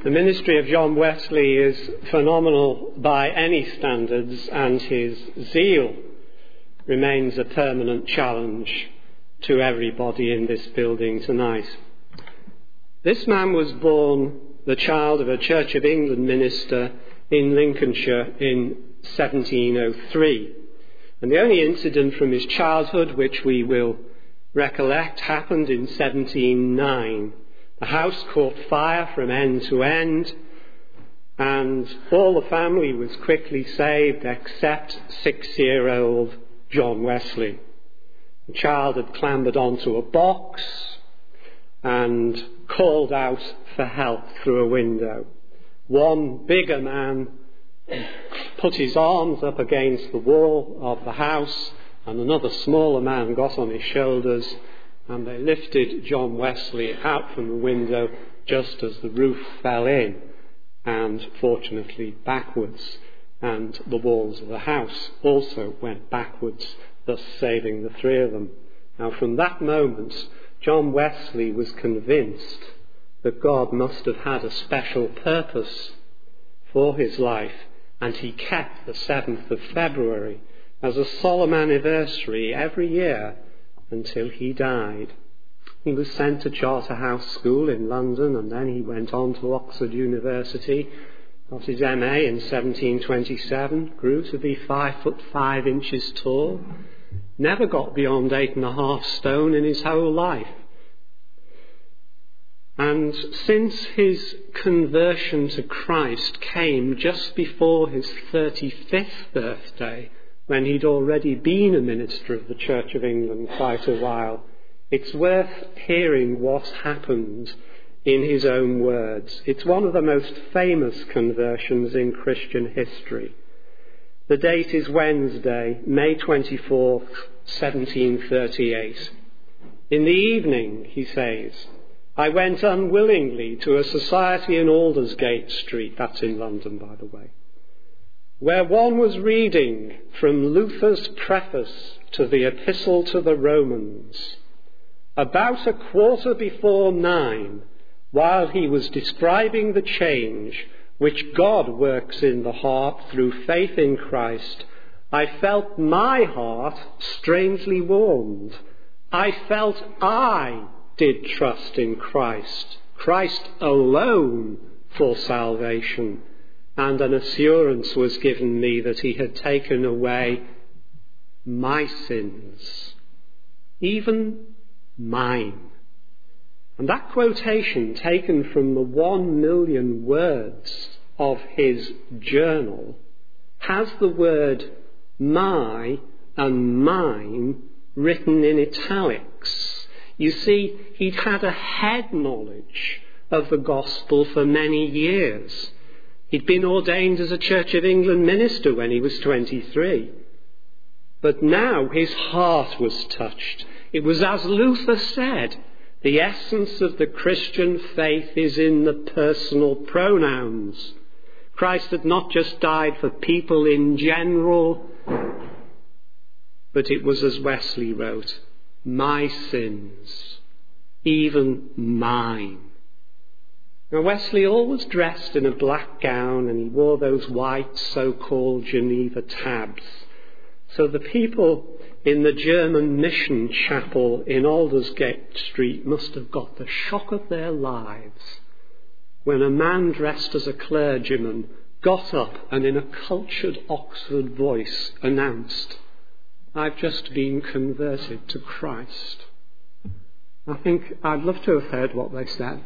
The ministry of John Wesley is phenomenal by any standards, and his zeal remains a permanent challenge to everybody in this building tonight. This man was born the child of a Church of England minister in Lincolnshire in 1703. And the only incident from his childhood which we will recollect happened in 1709. The house caught fire from end to end, and all the family was quickly saved except 6-year-old John Wesley. The child had clambered onto a box and called out for help through a window. One bigger man put his arms up against the wall of the house, and another smaller man got on his shoulders, and they lifted John Wesley out from the window just as the roof fell in, and fortunately backwards, and the walls of the house also went backwards, thus saving the three of them. Now, from that moment, John Wesley was convinced that God must have had a special purpose for his life, and he kept the 7th of February as a solemn anniversary every year until he died. He was sent to Charterhouse School in London, and then he went on to Oxford University, got his MA in 1727, grew to be 5'5" tall, never got beyond 8.5 stone in his whole life. And since his conversion to Christ came just before his 35th birthday, when he'd already been a minister of the Church of England quite a while, it's worth hearing what happened in his own words. It's one of the most famous conversions in Christian history. The date is Wednesday, May 24th, 1738. In the evening, he says, I went unwillingly to a society in Aldersgate Street, that's in London, by the way, where one was reading from Luther's preface to the Epistle to the Romans. About 9:15, while he was describing the change which God works in the heart through faith in Christ, I felt my heart strangely warmed. I felt I did trust in Christ, Christ alone for salvation, and an assurance was given me that he had taken away my sins, even mine. And that quotation, taken from the 1 million words of his journal, has the word my and mine written in italics. You see, he'd had a head knowledge of the gospel for many years. He'd been ordained as a Church of England minister when he was 23. But now his heart was touched. It was as Luther said, the essence of the Christian faith is in the personal pronouns. Christ had not just died for people in general, but it was, as Wesley wrote, my sins, even mine. Now, Wesley always dressed in a black gown, and he wore those white so-called Geneva tabs. So the people in the German mission chapel in Aldersgate Street must have got the shock of their lives when a man dressed as a clergyman got up and in a cultured Oxford voice announced, I've just been converted to Christ. I think I'd love to have heard what they said.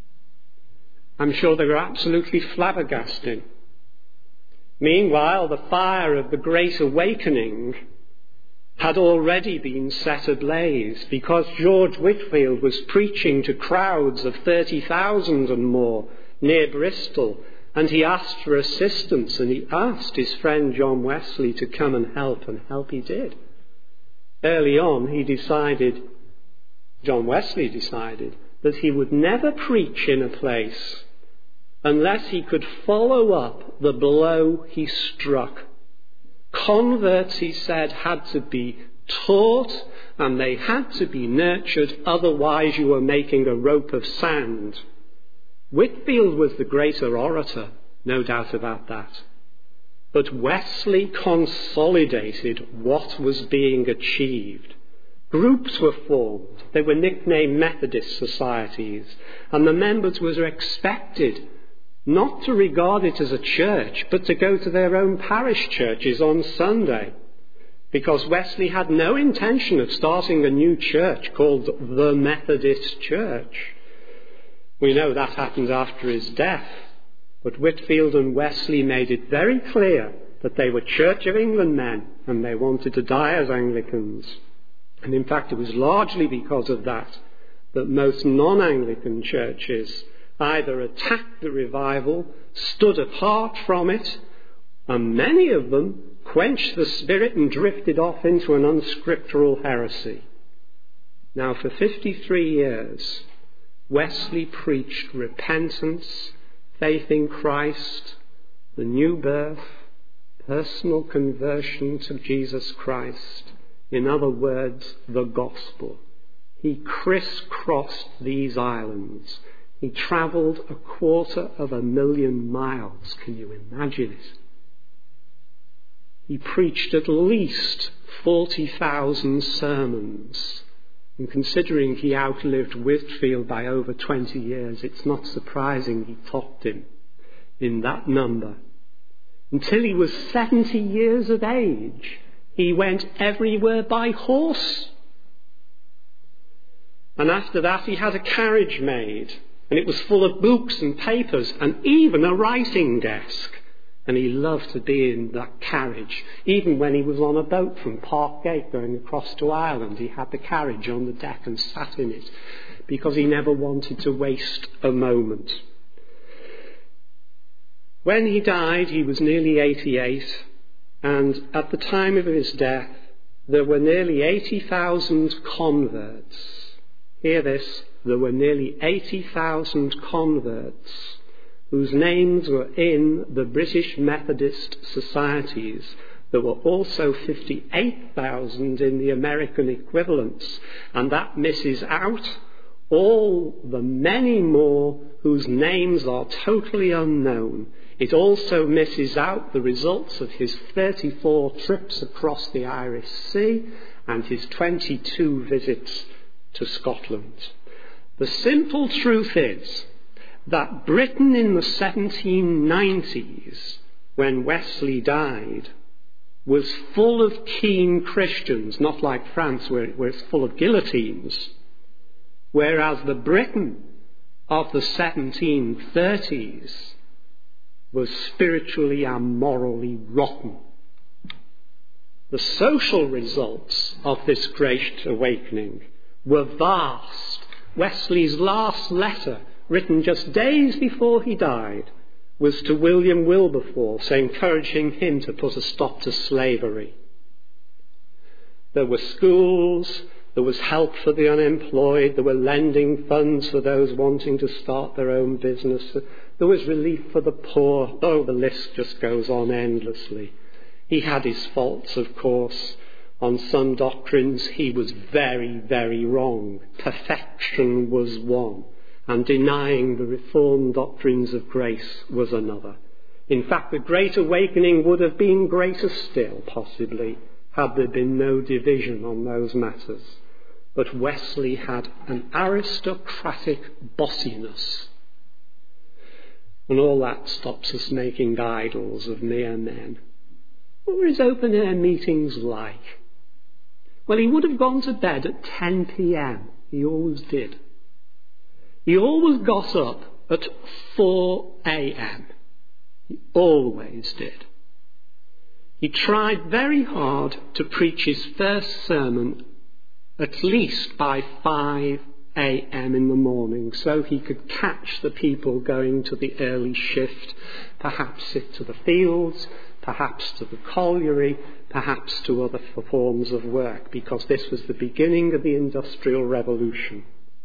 I'm sure they were absolutely flabbergasted. Meanwhile, the fire of the Great Awakening had already been set ablaze because George Whitefield was preaching to crowds of 30,000 and more near Bristol, and he asked for assistance, and he asked his friend John Wesley to come and help he did. Early on, John Wesley decided that he would never preach in a place unless he could follow up the blow he struck. Converts, he said, had to be taught and they had to be nurtured, otherwise you were making a rope of sand. Whitefield was the greater orator, no doubt about that. But Wesley consolidated what was being achieved. Groups were formed. They were nicknamed Methodist societies, and the members were expected not to regard it as a church, but to go to their own parish churches on Sunday, because Wesley had no intention of starting a new church called the Methodist Church. We know that happened after his death, but Whitefield and Wesley made it very clear that they were Church of England men and they wanted to die as Anglicans. And in fact, it was largely because of that most non-Anglican churches either attacked the revival, stood apart from it, and many of them quenched the spirit and drifted off into an unscriptural heresy. Now, for 53 years, Wesley preached repentance, faith in Christ, the new birth, personal conversion to Jesus Christ. In other words, the gospel. He crisscrossed these islands. He travelled 250,000 miles. Can you imagine it? He preached at least 40,000 sermons. And considering he outlived Whitefield by over 20 years, it's not surprising he topped him in that number. Until he was 70 years of age, he went everywhere by horse. And after that he had a carriage made, and it was full of books and papers and even a writing desk. And he loved to be in that carriage. Even when he was on a boat from Parkgate going across to Ireland, he had the carriage on the deck and sat in it because he never wanted to waste a moment. When he died, he was nearly 88, and at the time of his death, there were nearly 80,000 converts. Hear this, there were nearly 80,000 converts whose names were in the British Methodist societies. There were also 58,000 in the American equivalents, and that misses out all the many more whose names are totally unknown. It also misses out the results of his 34 trips across the Irish Sea and his 22 visits to Scotland. The simple truth is that Britain in the 1790s, when Wesley died, was full of keen Christians, not like France where it's full of guillotines, whereas the Britain of the 1730s was spiritually and morally rotten. The social results of this great awakening were vast. Wesley's last letter, written just days before he died, was to William Wilberforce, encouraging him to put a stop to slavery. There were schools, there was help for the unemployed, there were lending funds for those wanting to start their own business, there was relief for the poor. Oh, the list just goes on endlessly. He had his faults, of course. On some doctrines he was very, very wrong. Perfection was one, and denying the Reformed doctrines of grace was another. In fact, the Great Awakening would have been greater still, possibly, had there been no division on those matters. But Wesley had an aristocratic bossiness. And all that stops us making idols of mere men. What were his open-air meetings like? Well, he would have gone to bed at 10 p.m. He always did. He always got up at 4 a.m. He always did. He tried very hard to preach his first sermon at least by 5 a.m. in the morning, so he could catch the people going to the early shift, perhaps sit to the fields, perhaps to the colliery, perhaps to other forms of work, because this was the beginning of the Industrial Revolution.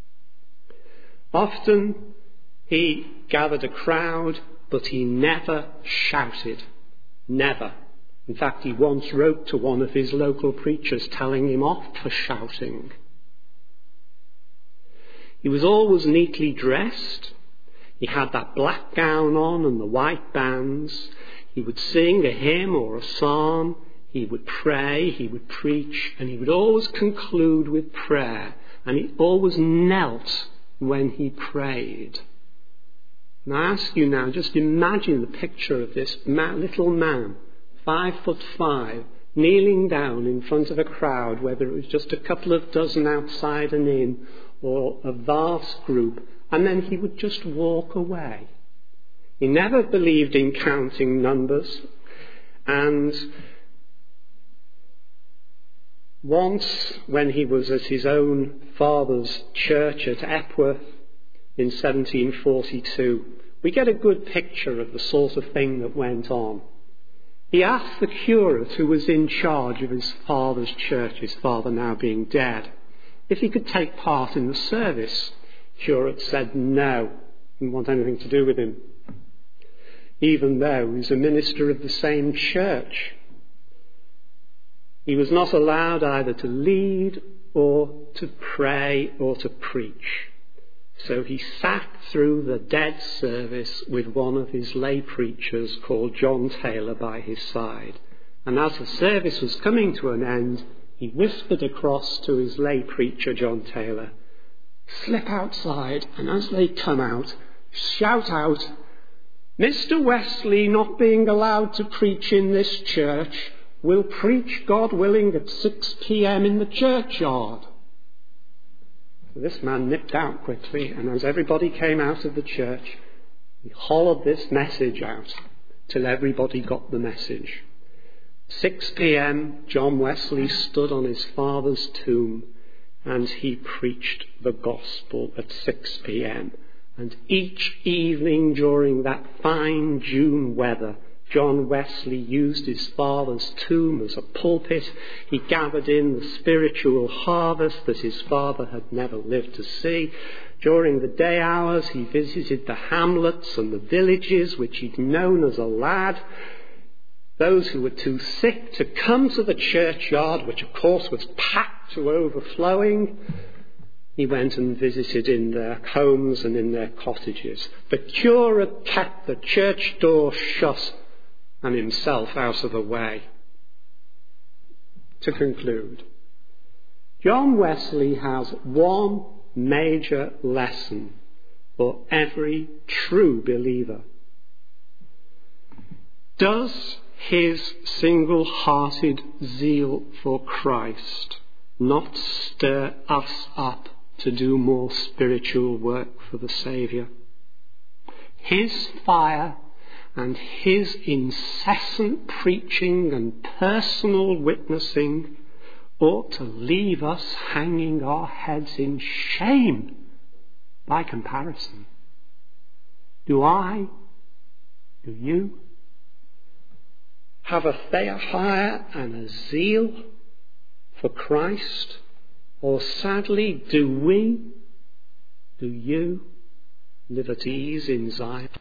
Often he gathered a crowd, but he never shouted. Never. In fact, he once wrote to one of his local preachers telling him off for shouting. He was always neatly dressed. He had that black gown on and the white bands. He would sing a hymn or a psalm. He would pray, he would preach, and he would always conclude with prayer. And he always knelt when he prayed. And I ask you now, just imagine the picture of this little man, 5'5", kneeling down in front of a crowd, whether it was just a couple of dozen outside and in, or a vast group, and then he would just walk away. He never believed in counting numbers, and once, when he was at his own father's church at Epworth in 1742, we get a good picture of the sort of thing that went on. He asked the curate who was in charge of his father's church, his father now being dead, if he could take part in the service. Curate said no, didn't want anything to do with him, even though he was a minister of the same church. He was not allowed either to lead or to pray or to preach. So he sat through the dead service with one of his lay preachers called John Taylor by his side. And as the service was coming to an end, he whispered across to his lay preacher, John Taylor, "Slip outside, and as they come out, shout out, 'Mr. Wesley, not being allowed to preach in this church, will preach, God willing, at 6 p.m. in the churchyard.'" So this man nipped out quickly, and as everybody came out of the church, he hollered this message out till everybody got the message. 6 p.m, John Wesley stood on his father's tomb, and he preached the gospel at 6 p.m. And each evening during that fine June weather, John Wesley used his father's tomb as a pulpit. He gathered in the spiritual harvest that his father had never lived to see. During the day hours, he visited the hamlets and the villages which he'd known as a lad. Those who were too sick to come to the churchyard, which of course was packed to overflowing, he went and visited in their homes and in their cottages. The curate kept the church door shut and himself out of the way. To conclude, John Wesley has one major lesson for every true believer. Does his single-hearted zeal for Christ not stir us up to do more spiritual work for the Saviour? His fire and his incessant preaching and personal witnessing ought to leave us hanging our heads in shame by comparison. Do I? Do you? Have a fire and a zeal for Christ? Or sadly, do we, do you, live at ease in Zion?